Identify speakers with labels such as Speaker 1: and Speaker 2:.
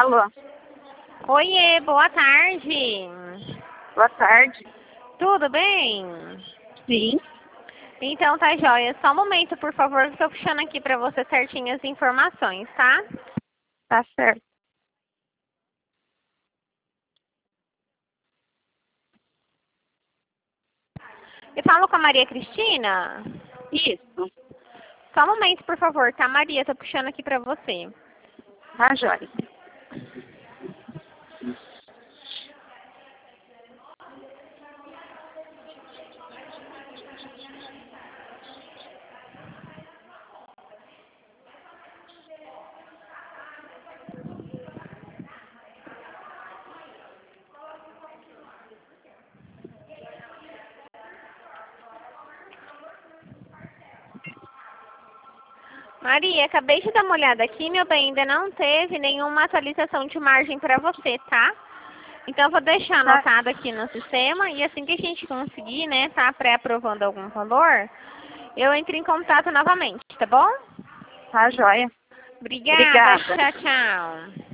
Speaker 1: Alô?
Speaker 2: Oiê, boa tarde.
Speaker 1: Boa tarde.
Speaker 2: Tudo bem?
Speaker 1: Sim.
Speaker 2: Então tá joia. Só um momento, por favor, que eu tô puxando aqui pra você certinho as informações, tá?
Speaker 1: Tá certo.
Speaker 2: Eu falo com a Maria Cristina?
Speaker 1: Isso.
Speaker 2: Só um momento, por favor, tá, Maria? Tô puxando aqui pra você.
Speaker 1: Tá jóia.
Speaker 2: Maria, acabei de dar uma olhada aqui, meu bem, ainda não teve nenhuma atualização de margem pra você, tá? Então eu vou deixar
Speaker 1: Tá,
Speaker 2: anotado aqui no sistema e assim que a gente conseguir, né, tá pré-aprovando algum valor, eu entro em contato novamente, tá bom?
Speaker 1: tá jóia.
Speaker 2: Obrigada.
Speaker 1: Obrigada.
Speaker 2: Tchau, tchau.